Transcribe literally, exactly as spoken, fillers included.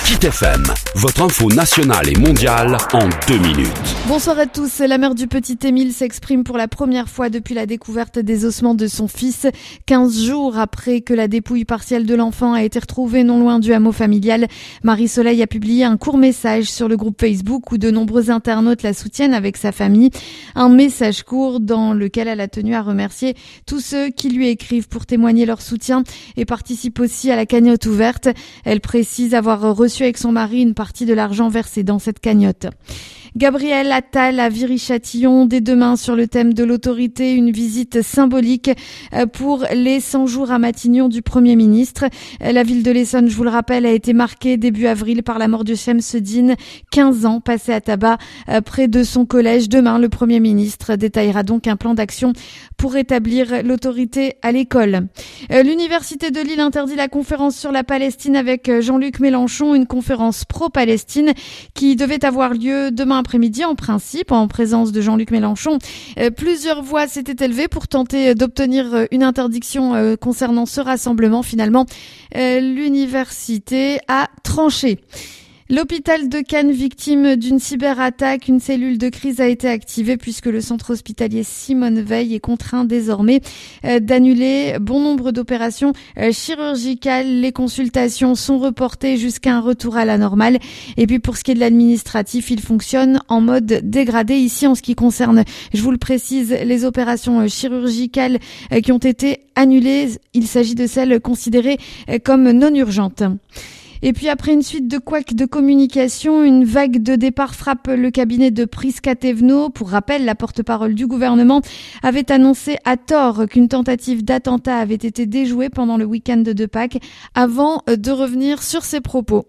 Kit F M, votre info nationale et mondiale en deux minutes. Bonsoir à tous. La mère du petit Émile s'exprime pour la première fois depuis la découverte des ossements de son fils. quinze jours après que la dépouille partielle de l'enfant a été retrouvée non loin du hameau familial, Marie-Soleil a publié un court message sur le groupe Facebook où de nombreux internautes la soutiennent avec sa famille. Un message court dans lequel elle a tenu à remercier tous ceux qui lui écrivent pour témoigner leur soutien et participent aussi à la cagnotte ouverte. Elle précise avoir reçu avec son mari une partie de l'argent versé dans cette cagnotte. Gabriel Attal à Viry-Châtillon dès demain sur le thème de l'autorité, une visite symbolique pour les cent jours à Matignon du Premier ministre. La ville de l'Essonne, je vous le rappelle, a été marquée début avril par la mort de Shemseddine, quinze ans passés à tabac près de son collège. Demain, le Premier ministre détaillera donc un plan d'action pour rétablir l'autorité à l'école. L'Université de Lille interdit la conférence sur la Palestine avec Jean-Luc Mélenchon, une conférence pro-Palestine qui devait avoir lieu demain après-midi en principe, en présence de Jean-Luc Mélenchon. Euh, plusieurs voix s'étaient élevées pour tenter d'obtenir une interdiction euh, concernant ce rassemblement. Finalement, euh, l'université a tranché. L'hôpital de Cannes, victime d'une cyberattaque, une cellule de crise a été activée puisque le centre hospitalier Simone Veil est contraint désormais euh, d'annuler bon nombre d'opérations euh, chirurgicales. Les consultations sont reportées jusqu'à un retour à la normale. Et puis pour ce qui est de l'administratif, il fonctionne en mode dégradé. Ici, en ce qui concerne, je vous le précise, les opérations euh, chirurgicales euh, qui ont été annulées, il s'agit de celles considérées euh, comme non urgentes. Et puis après une suite de couacs de communication, une vague de départ frappe le cabinet de Prisca Thévenot. Pour rappel, la porte-parole du gouvernement avait annoncé à tort qu'une tentative d'attentat avait été déjouée pendant le week-end de Pâques avant de revenir sur ses propos.